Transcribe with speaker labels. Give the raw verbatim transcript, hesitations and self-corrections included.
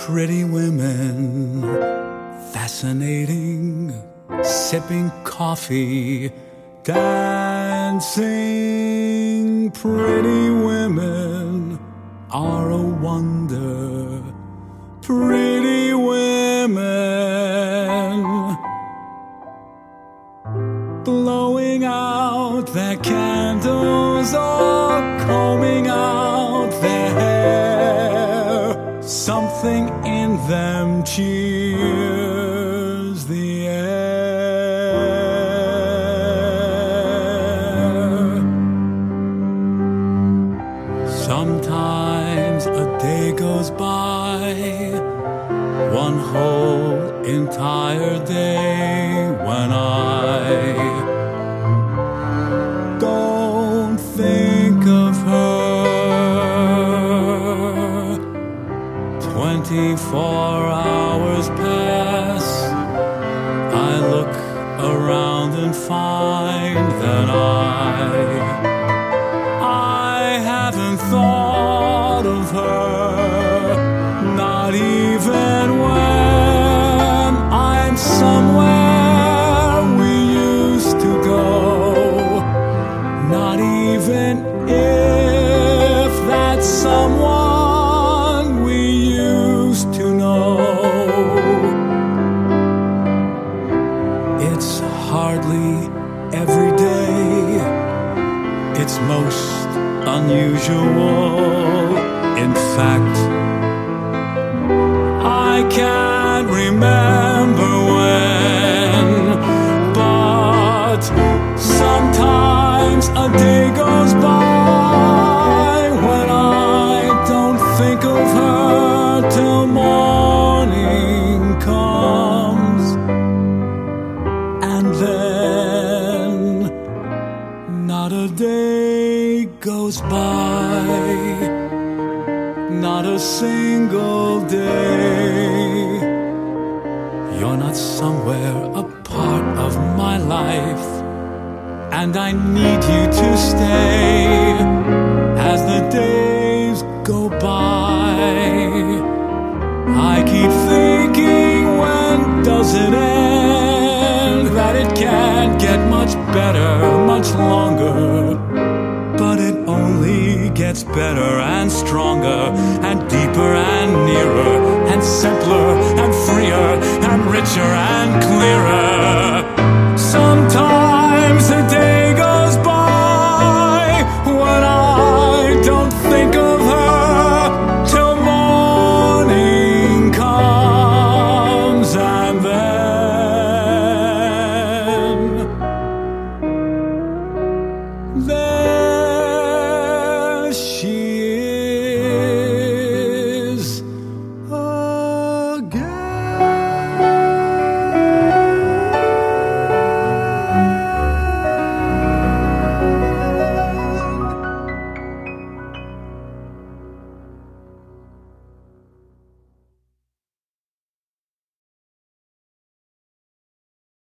Speaker 1: Pretty women, fascinating, sipping coffee, dancing. Pretty women are a wonder. Pretty women blowing out their candles or combing out their hair. Something in them cheers the air. Sometimes a day goes by, one whole entire day, when I don't think of her. Twenty-four hours pass, I look around and find that I I haven't thought of her, not even when I'm somewhere we used to go, not even if that's someone we used to know. It's hardly every day, it's most unusual. In fact, I can't remember when, but sometimes a day goes by when I don't think of her till morning comes, and then not a day goes by, not a single day. You're not somewhere a part of my life, and I need you to stay as the days go by. I keep thinking, when does it end? That it can't get much better, much longer. But it only gets better and stronger and deeper and nearer and simpler and freer and richer and clearer.